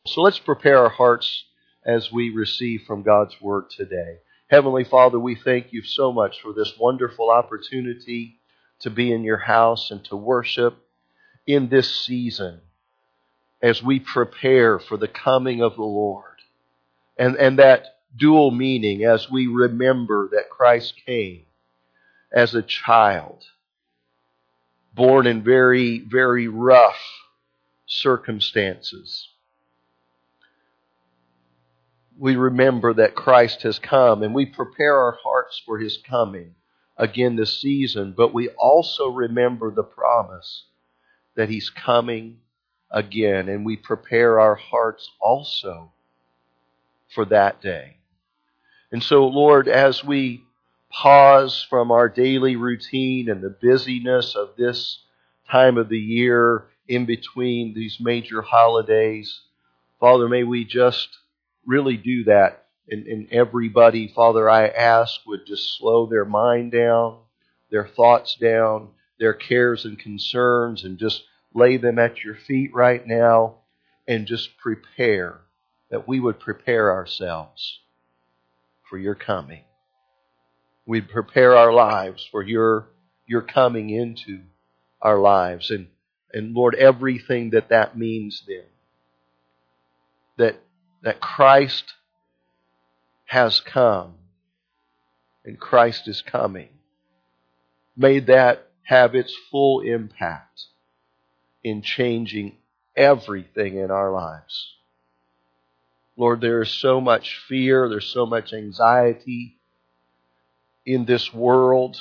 So let's prepare our hearts as we receive from God's Word today. Heavenly Father, we thank you so much for this wonderful opportunity to be in your house and to worship in this season as we prepare for the coming of the Lord. And that dual meaning as we remember that Christ came as a child, born in very, very rough circumstances. We remember that Christ has come, and we prepare our hearts for His coming again this season, but we also remember the promise that He's coming again, and we prepare our hearts also for that day. And so, Lord, as we pause from our daily routine and the busyness of this time of the year in between these major holidays, Father, may we just really do that. And everybody, Father, I ask, would just slow their mind down, their thoughts down, their cares and concerns, and just lay them at your feet right now and just prepare, that we would prepare ourselves for your coming. We'd prepare our lives for your coming into our lives. And Lord, everything that means then, that Christ has come and Christ is coming. May that have its full impact in changing everything in our lives. Lord, there is so much fear, there's so much anxiety in this world.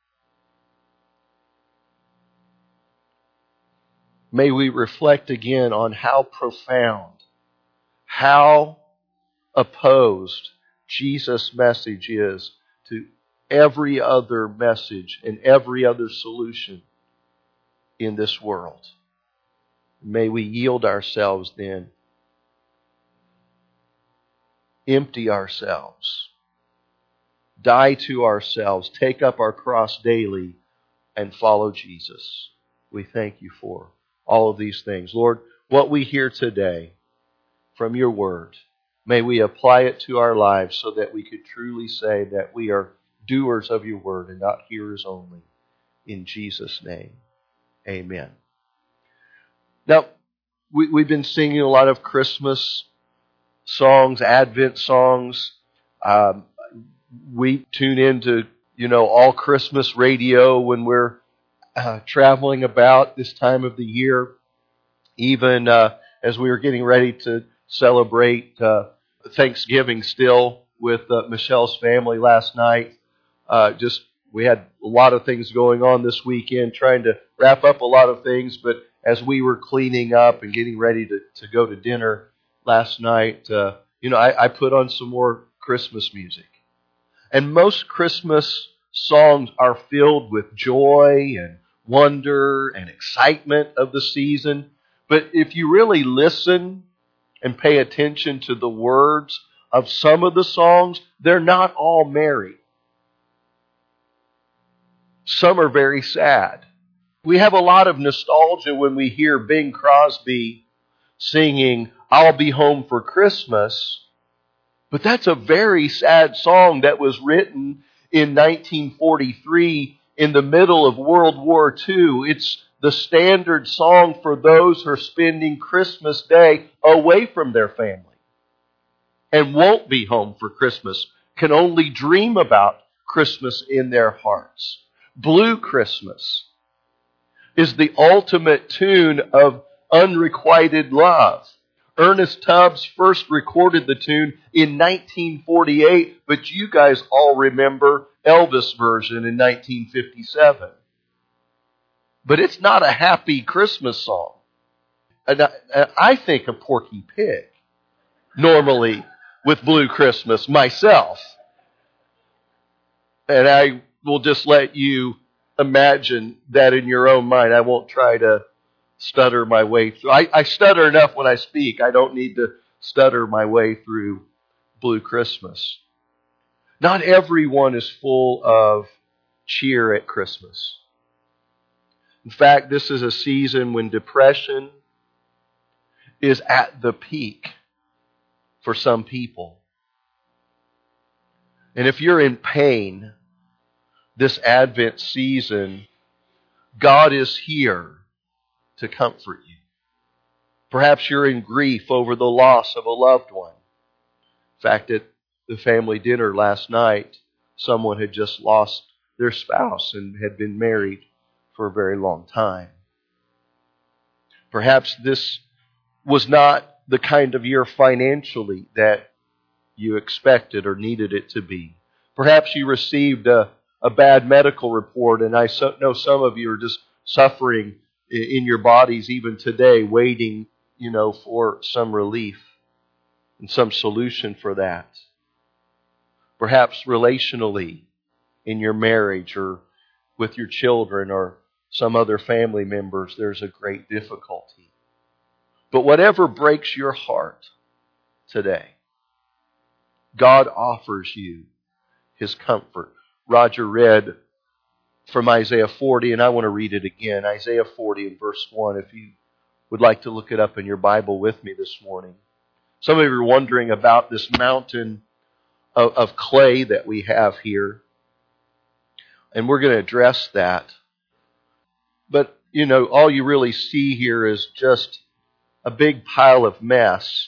May we reflect again on how profound, how opposed Jesus' message is to every other message and every other solution in this world. May we yield ourselves then, empty ourselves, die to ourselves, take up our cross daily, and follow Jesus. We thank you for all of these things. Lord, what we hear today from your word, may we apply it to our lives so that we could truly say that we are doers of your word and not hearers only. In Jesus' name, amen. Now, we've been singing a lot of Christmas songs, Advent songs. We tune into, all Christmas radio when we're traveling about this time of the year. Even as we were getting ready to celebrate Thanksgiving still with Michelle's family last night. We had a lot of things going on this weekend, trying to wrap up a lot of things. But as we were cleaning up and getting ready to go to dinner last night, I put on some more Christmas music. And most Christmas songs are filled with joy and wonder and excitement of the season. But if you really listen and pay attention to the words of some of the songs, they're not all merry. Some are very sad. We have a lot of nostalgia when we hear Bing Crosby singing, "I'll Be Home for Christmas." But that's a very sad song that was written in 1943 in the middle of World War II. It's the standard song for those who are spending Christmas Day away from their family and won't be home for Christmas, can only dream about Christmas in their hearts. Blue Christmas is the ultimate tune of unrequited love. Ernest Tubbs first recorded the tune in 1948, but you guys all remember Elvis' version in 1957. But it's not a happy Christmas song. And I think of Porky Pig normally with Blue Christmas myself. And I will just let you imagine that in your own mind. I won't try to stutter my way through. I stutter enough when I speak. I don't need to stutter my way through Blue Christmas. Not everyone is full of cheer at Christmas. In fact, this is a season when depression is at the peak for some people. And if you're in pain this Advent season, God is here to comfort you. Perhaps you're in grief over the loss of a loved one. In fact, at the family dinner last night, someone had just lost their spouse and had been married for a very long time. Perhaps this was not the kind of year financially that you expected or needed it to be. Perhaps you received a bad medical report, and I know some of you are just suffering in your bodies even today, waiting, for some relief and some solution for that. Perhaps relationally in your marriage or with your children or some other family members, there's a great difficulty. But whatever breaks your heart today, God offers you His comfort. Roger read from Isaiah 40, and I want to read it again. Isaiah 40 and verse 1, if you would like to look it up in your Bible with me this morning. Some of you are wondering about this mountain of clay that we have here. And we're going to address that. But, all you really see here is just a big pile of mess.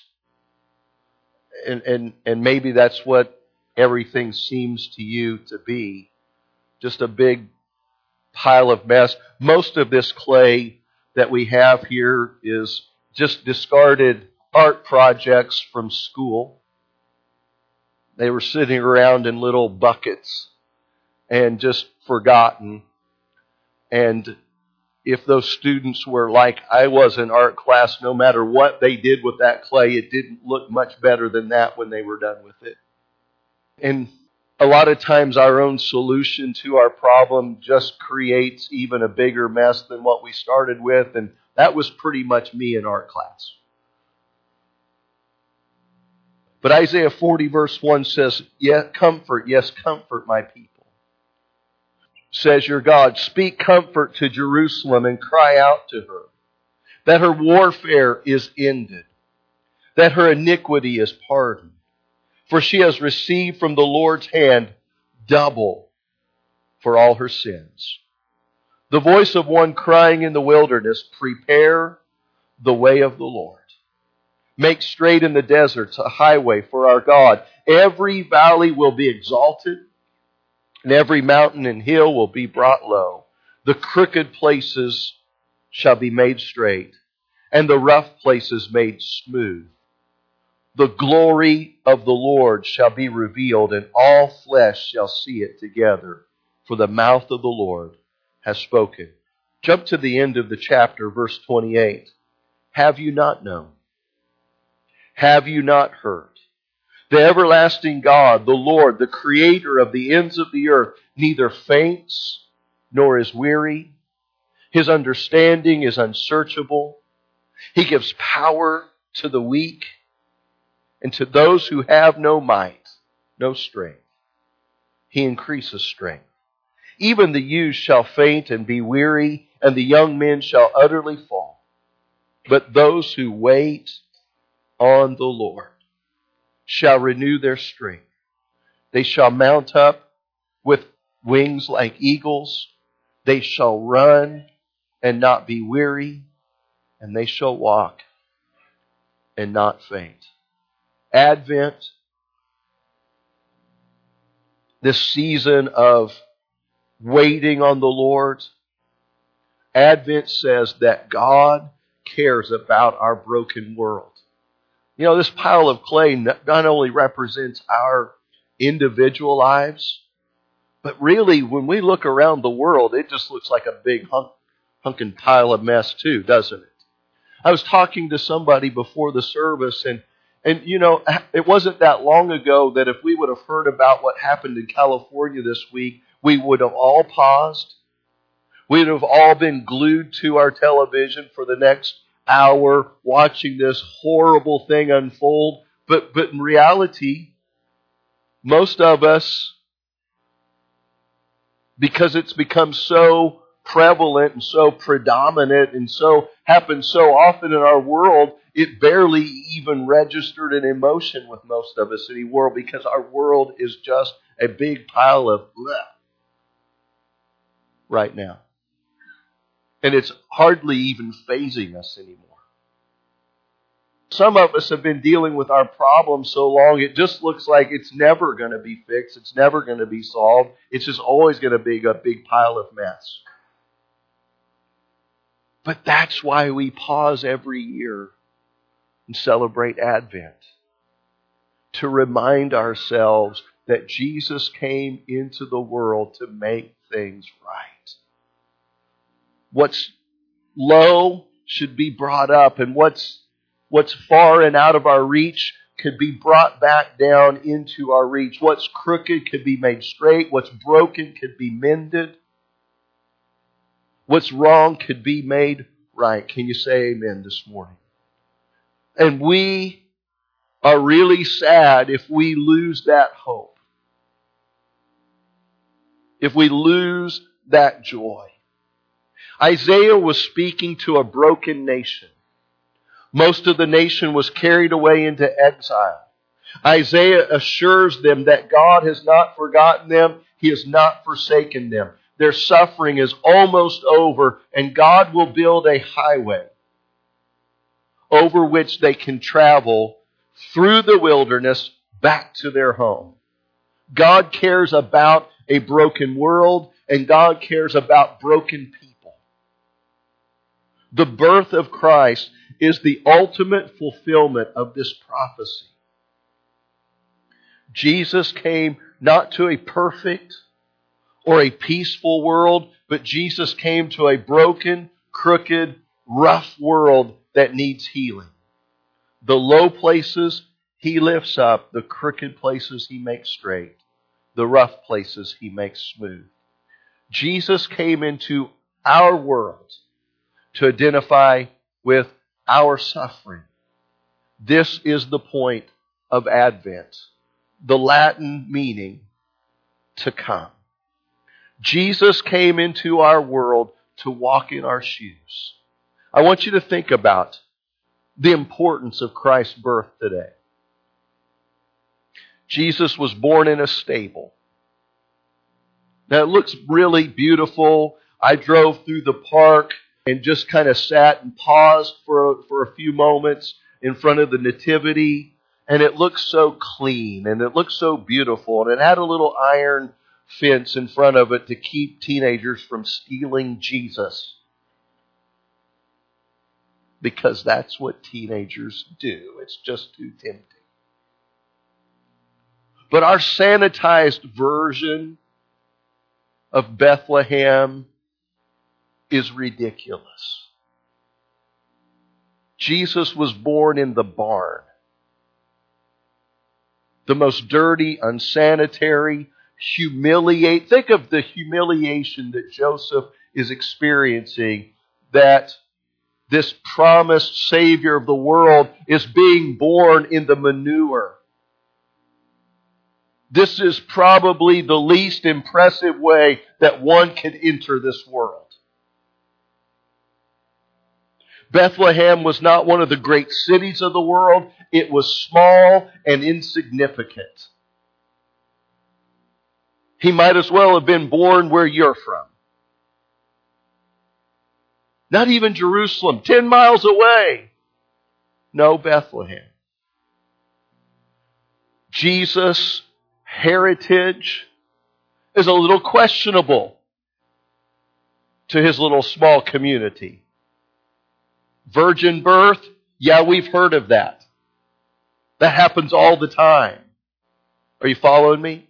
And maybe that's what everything seems to you to be. Just a big pile of mess. Most of this clay that we have here is just discarded art projects from school. They were sitting around in little buckets and just forgotten. And if those students were like I was in art class, no matter what they did with that clay, it didn't look much better than that when they were done with it. And a lot of times our own solution to our problem just creates even a bigger mess than what we started with. And that was pretty much me in art class. But Isaiah 40 verse 1 says, yes, comfort my people. Says your God, speak comfort to Jerusalem and cry out to her, that her warfare is ended, that her iniquity is pardoned. For she has received from the Lord's hand double for all her sins. The voice of one crying in the wilderness, prepare the way of the Lord. Make straight in the deserts a highway for our God. Every valley will be exalted, and every mountain and hill will be brought low. The crooked places shall be made straight, and the rough places made smooth. The glory of the Lord shall be revealed, and all flesh shall see it together, for the mouth of the Lord has spoken. Jump to the end of the chapter, verse 28. Have you not known? Have you not heard? The everlasting God, the Lord, the creator of the ends of the earth, neither faints nor is weary. His understanding is unsearchable. He gives power to the weak, and to those who have no might, no strength, He increases strength. Even the youth shall faint and be weary, and the young men shall utterly fall. But those who wait on the Lord shall renew their strength. They shall mount up with wings like eagles. They shall run and not be weary, and they shall walk and not faint. Advent, this season of waiting on the Lord, Advent says that God cares about our broken world. This pile of clay not only represents our individual lives, but really when we look around the world, it just looks like a big hunkin' pile of mess too, doesn't it? I was talking to somebody before the service, and it wasn't that long ago that if we would have heard about what happened in California this week, we would have all paused. We would have all been glued to our television for the next hour watching this horrible thing unfold. But in reality, most of us, because it's become so prevalent and so predominant and so happens so often in our world, it barely even registered an emotion with most of us anymore because our world is just a big pile of bleh right now. And it's hardly even fazing us anymore. Some of us have been dealing with our problems so long, it just looks like it's never going to be fixed. It's never going to be solved. It's just always going to be a big pile of mess. But that's why we pause every year and celebrate Advent. To remind ourselves that Jesus came into the world to make things right. What's low should be brought up, and what's far and out of our reach could be brought back down into our reach. What's crooked could be made straight. What's broken could be mended. What's wrong could be made right. Can you say amen this morning? And we are really sad if we lose that hope. If we lose that joy. Isaiah was speaking to a broken nation. Most of the nation was carried away into exile. Isaiah assures them that God has not forgotten them. He has not forsaken them. Their suffering is almost over, and God will build a highway over which they can travel through the wilderness back to their home. God cares about a broken world, and God cares about broken people. The birth of Christ is the ultimate fulfillment of this prophecy. Jesus came not to a perfect or a peaceful world, but Jesus came to a broken, crooked, rough world that needs healing. The low places He lifts up, the crooked places He makes straight, the rough places He makes smooth. Jesus came into our world to identify with our suffering. This is the point of Advent, the Latin meaning to come. Jesus came into our world to walk in our shoes. I want you to think about the importance of Christ's birth today. Jesus was born in a stable. Now it looks really beautiful. I drove through the park and just kind of sat and paused for a few moments in front of the Nativity. And it looked so clean and it looked so beautiful. And it had a little iron fence in front of it to keep teenagers from stealing Jesus. Because that's what teenagers do. It's just too tempting. But our sanitized version of Bethlehem is ridiculous. Jesus was born in the barn. The most dirty, unsanitary, think of the humiliation that Joseph is experiencing, that this promised Savior of the world is being born in the manure. This is probably the least impressive way that one could enter this world. Bethlehem was not one of the great cities of the world. It was small and insignificant. He might as well have been born where you're from. Not even Jerusalem, 10 miles away. No, Bethlehem. Jesus' heritage is a little questionable to his little small community. Virgin birth, yeah, we've heard of that. That happens all the time. Are you following me?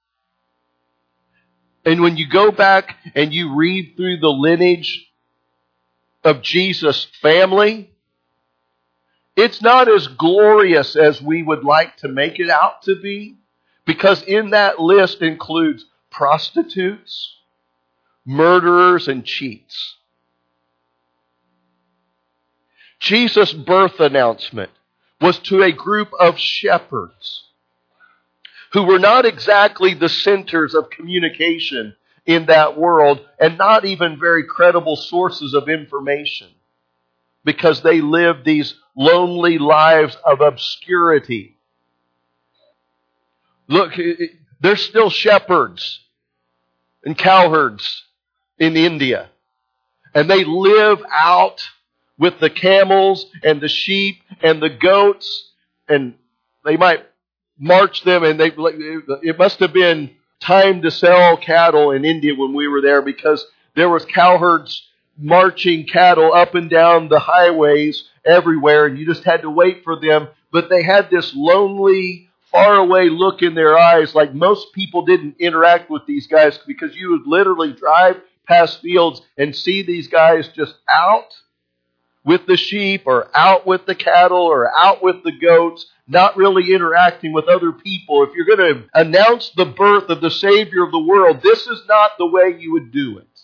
And when you go back and you read through the lineage of Jesus' family, it's not as glorious as we would like to make it out to be, because in that list includes prostitutes, murderers, and cheats. Jesus' birth announcement was to a group of shepherds who were not exactly the centers of communication in that world and not even very credible sources of information. because they lived these lonely lives of obscurity. Look, there's still shepherds and cowherds in India. And they live out with the camels and the sheep and the goats. And they might march them. And it must have been time to sell cattle in India when we were there, because there was cowherds marching cattle up and down the highways everywhere. And you just had to wait for them. But they had this lonely, faraway look in their eyes, like most people didn't interact with these guys, because you would literally drive past fields and see these guys just out with the sheep or out with the cattle or out with the goats, not really interacting with other people. If you're going to announce the birth of the Savior of the world, this is not the way you would do it.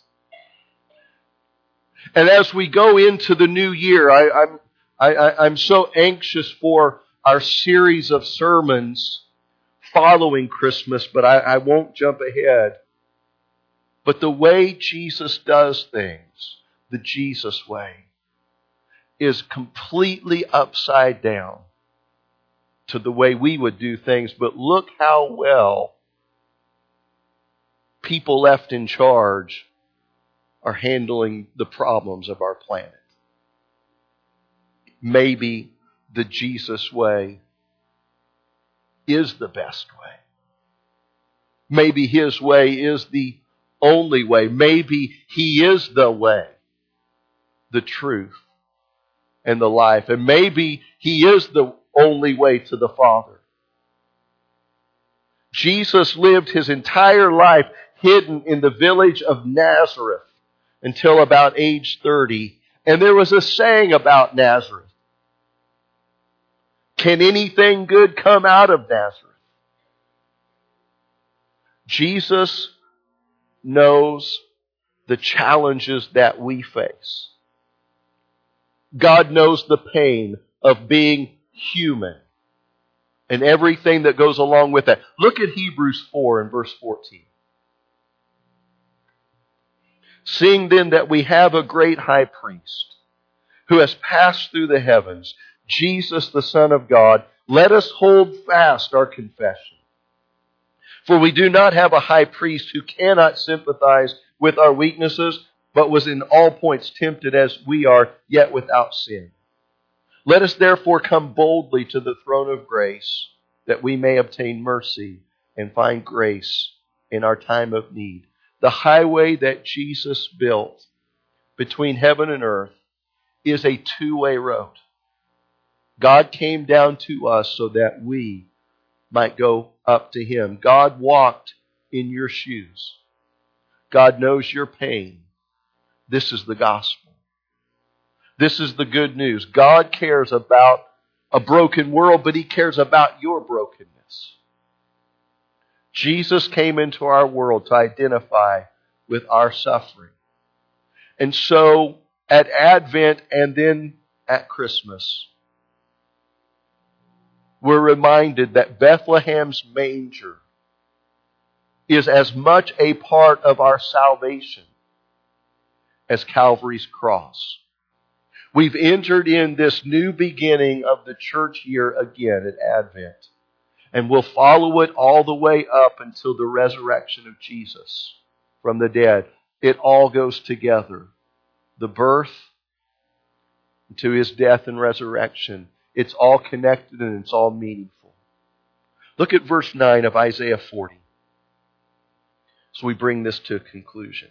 And as we go into the new year, I'm so anxious for our series of sermons following Christmas, but I won't jump ahead. But the way Jesus does things, the Jesus way, is completely upside down to the way we would do things. But look how well people left in charge are handling the problems of our planet. Maybe the Jesus way is the best way. Maybe His way is the only way. Maybe He is the way, the truth, and the life. And maybe He is the only way to the Father. Jesus lived His entire life hidden in the village of Nazareth until about age 30. And there was a saying about Nazareth. Can anything good come out of Nazareth? Jesus knows the challenges that we face. God knows the pain of being human and everything that goes along with that. Look at Hebrews 4 and verse 14. Seeing then that we have a great high priest who has passed through the heavens, Jesus the Son of God, let us hold fast our confession. For we do not have a high priest who cannot sympathize with our weaknesses, but was in all points tempted as we are, yet without sin. Let us therefore come boldly to the throne of grace, that we may obtain mercy and find grace in our time of need. The highway that Jesus built between heaven and earth is a two-way road. God came down to us so that we might go up to Him. God walked in your shoes. God knows your pain. This is the gospel. This is the good news. God cares about a broken world, but He cares about your brokenness. Jesus came into our world to identify with our suffering. And so at Advent and then at Christmas, we're reminded that Bethlehem's manger is as much a part of our salvation as Calvary's cross. We've entered in this new beginning of the church year again at Advent. And we'll follow it all the way up until the resurrection of Jesus from the dead. It all goes together. The birth to His death and resurrection. It's all connected and it's all meaningful. Look at verse 9 of Isaiah 40. So we bring this to a conclusion.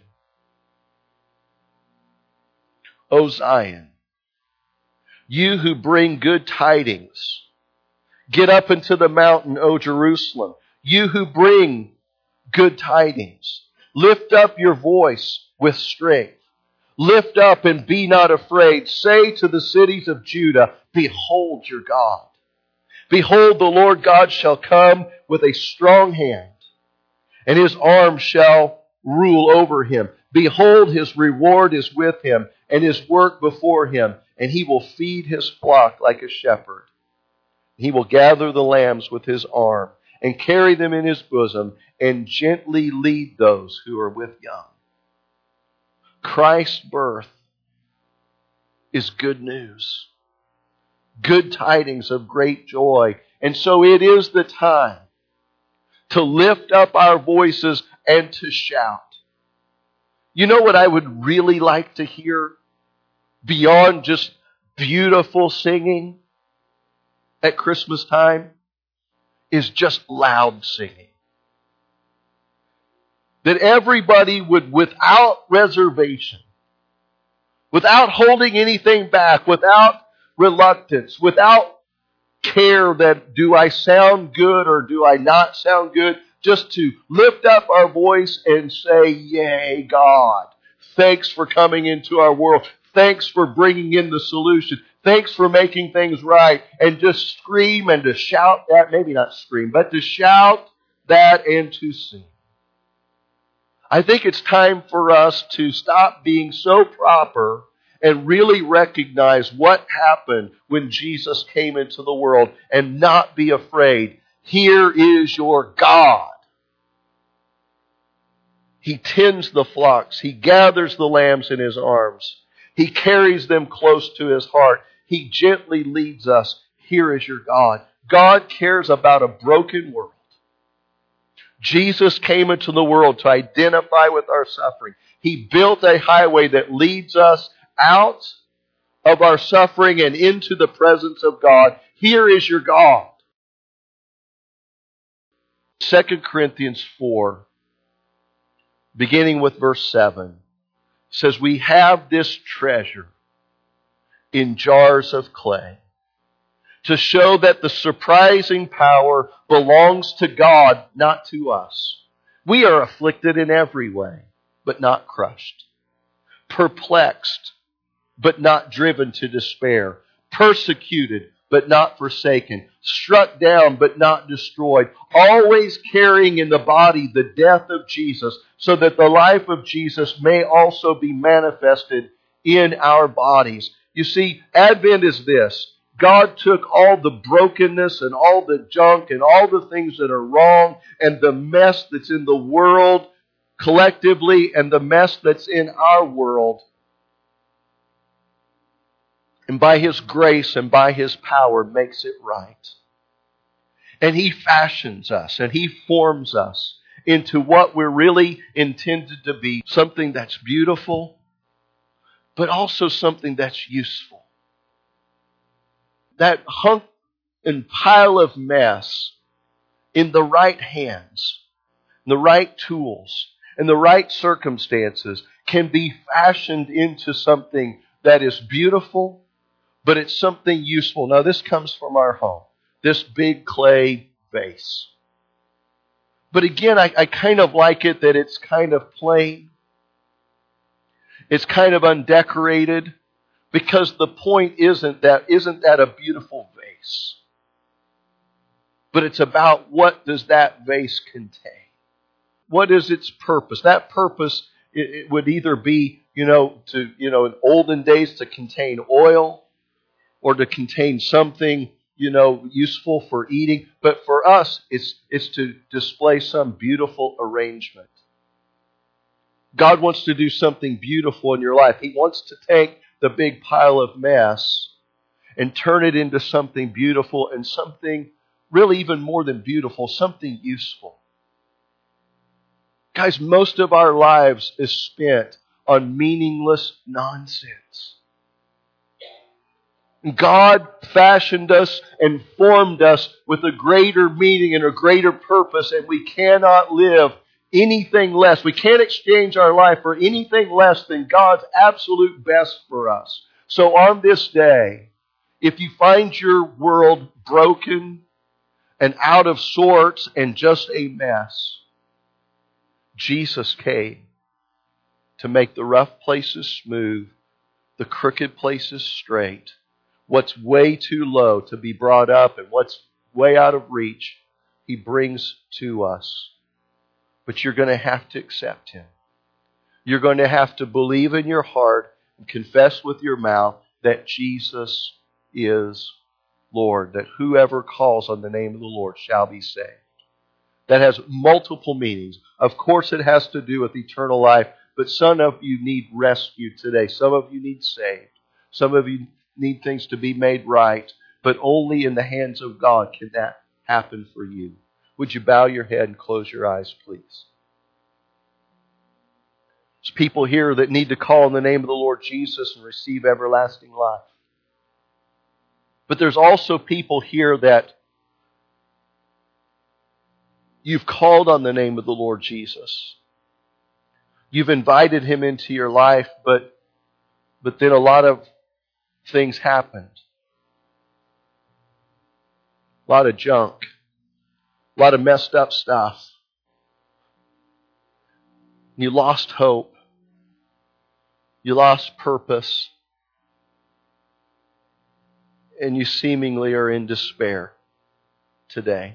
O Zion, you who bring good tidings, get up into the mountain, O Jerusalem. You who bring good tidings, lift up your voice with strength. Lift up and be not afraid. Say to the cities of Judah, behold your God. Behold, the Lord God shall come with a strong hand, and His arm shall rule over him. Behold, His reward is with Him, and His work before Him, and He will feed His flock like a shepherd. He will gather the lambs with His arm, and carry them in His bosom, and gently lead those who are with young. Christ's birth is good news. Good tidings of great joy. And so it is the time to lift up our voices and to shout. You know what I would really like to hear beyond just beautiful singing at Christmas time? Is just loud singing. That everybody would, without reservation, without holding anything back, without reluctance, without care that do I sound good or do I not sound good, just to lift up our voice and say, yay, God. Thanks for coming into our world. Thanks for bringing in the solution. Thanks for making things right. And just scream and to shout that, maybe not scream, but to shout that and to sing. I think it's time for us to stop being so proper and really recognize what happened when Jesus came into the world and not be afraid. Here is your God. He tends the flocks. He gathers the lambs in His arms. He carries them close to His heart. He gently leads us. Here is your God. God cares about a broken world. Jesus came into the world to identify with our suffering. He built a highway that leads us out of our suffering and into the presence of God. Here is your God. 2 Corinthians 4, beginning with verse 7, says, we have this treasure in jars of clay to show that the surprising power belongs to God, not to us. We are afflicted in every way, but not crushed. Perplexed, but not driven to despair. Persecuted, but not forsaken. Struck down, but not destroyed. Always carrying in the body the death of Jesus, so that the life of Jesus may also be manifested in our bodies. You see, Advent is this. God took all the brokenness and all the junk and all the things that are wrong and the mess that's in the world collectively and the mess that's in our world. And by His grace and by His power makes it right. And He fashions us and He forms us into what we're really intended to be. Something that's beautiful, but also something that's useful. That hunk and pile of mess in the right hands, the right tools, and the right circumstances can be fashioned into something that is beautiful, but it's something useful. Now this comes from our home, this big clay vase. But again, I kind of like it that it's kind of plain. It's kind of undecorated. Because the point isn't that a beautiful vase. But it's about what does that vase contain. What is its purpose? That purpose, it would either be, in olden days to contain oil or to contain something, useful for eating. But for us, it's to display some beautiful arrangement. God wants to do something beautiful in your life. He wants to take the big pile of mess and turn it into something beautiful and something really even more than beautiful, something useful. Guys, most of our lives is spent on meaningless nonsense. God fashioned us and formed us with a greater meaning and a greater purpose, and we cannot live anything less. We can't exchange our life for anything less than God's absolute best for us. So on this day, if you find your world broken and out of sorts and just a mess, Jesus came to make the rough places smooth, the crooked places straight, what's way too low to be brought up and what's way out of reach, He brings to us. But you're going to have to accept Him. You're going to have to believe in your heart and confess with your mouth that Jesus is Lord, that whoever calls on the name of the Lord shall be saved. That has multiple meanings. Of course it has to do with eternal life, but some of you need rescue today. Some of you need saved. Some of you need things to be made right, but only in the hands of God can that happen for you. Would you bow your head and close your eyes, please? There's people here that need to call on the name of the Lord Jesus and receive everlasting life. But there's also people here that you've called on the name of the Lord Jesus. You've invited Him into your life, but then a lot of things happened. A lot of junk. A lot of messed up stuff. You lost hope. You lost purpose. And you seemingly are in despair today.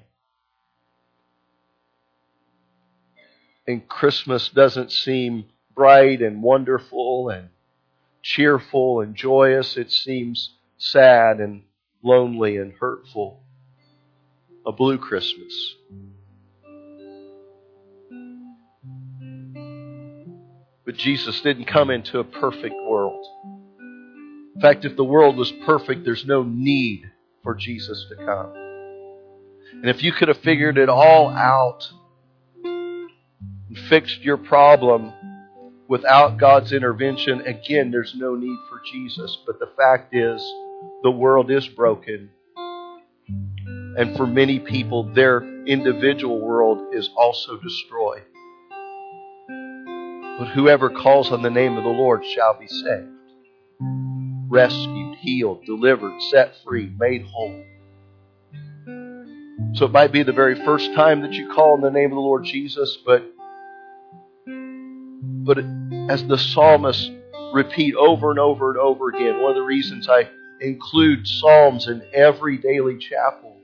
And Christmas doesn't seem bright and wonderful and cheerful and joyous. It seems sad and lonely and hurtful. A blue Christmas. But Jesus didn't come into a perfect world. In fact, if the world was perfect, there's no need for Jesus to come. And if you could have figured it all out and fixed your problem without God's intervention, again, there's no need for Jesus. But the fact is, the world is broken. And for many people, their individual world is also destroyed. But whoever calls on the name of the Lord shall be saved. Rescued, healed, delivered, set free, made whole. So it might be the very first time that you call on the name of the Lord Jesus, but as the psalmists repeat over and over and over again, one of the reasons I include psalms in every daily chapel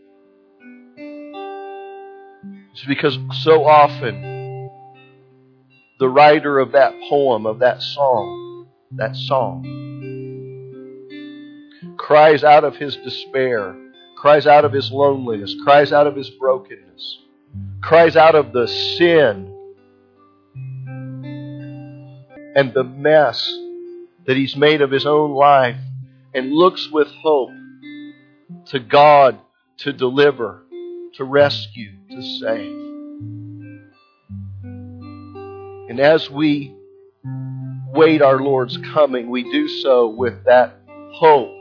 is because so often the writer of that poem, of that song, cries out of his despair, cries out of his loneliness, cries out of his brokenness, cries out of the sin and the mess that he's made of his own life, and looks with hope to God to deliver, to rescue, to save. And as we wait our Lord's coming, we do so with that hope,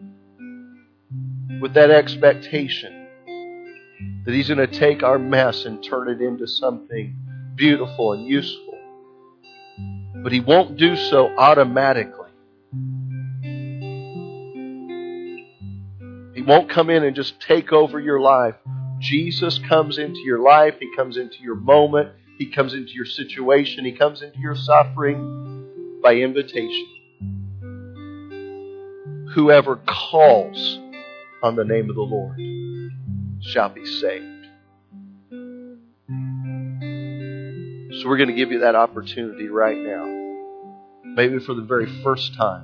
with that expectation that He's going to take our mess and turn it into something beautiful and useful. But He won't do so automatically. He won't come in and just take over your life. Jesus comes into your life. He comes into your moment. He comes into your situation. He comes into your suffering by invitation. Whoever calls on the name of the Lord shall be saved. So we're going to give you that opportunity right now. Maybe for the very first time.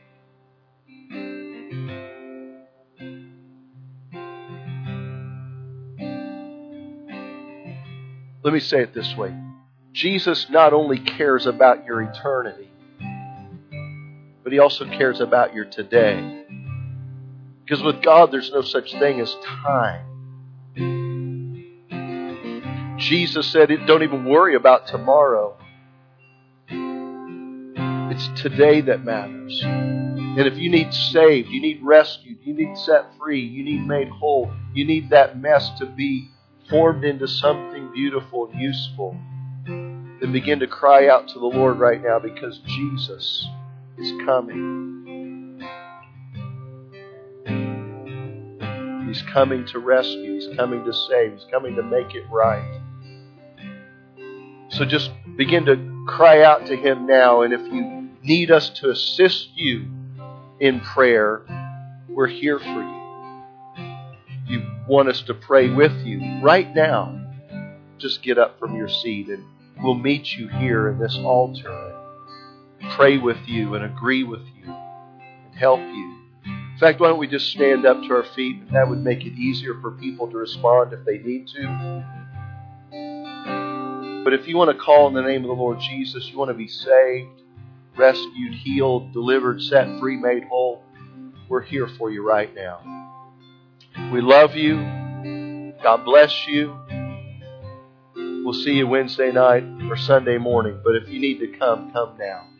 Let me say it this way. Jesus not only cares about your eternity, but He also cares about your today. Because with God, there's no such thing as time. Jesus said, don't even worry about tomorrow. It's today that matters. And if you need saved, you need rescued, you need set free, you need made whole, you need that mess to be formed into something beautiful and useful, then begin to cry out to the Lord right now, because Jesus is coming. He's coming to rescue. He's coming to save. He's coming to make it right. So just begin to cry out to Him now. And if you need us to assist you in prayer, we're here for you. You want us to pray with you right now, just get up from your seat and we'll meet you here in this altar and pray with you and agree with you and help you. In fact, why don't we just stand up to our feet? That would make it easier for people to respond if they need to. But if you want to call on the name of the Lord Jesus, you want to be saved, rescued, healed, delivered, set free, made whole, we're here for you right now. We love you. God bless you. We'll see you Wednesday night or Sunday morning. But if you need to come, come now.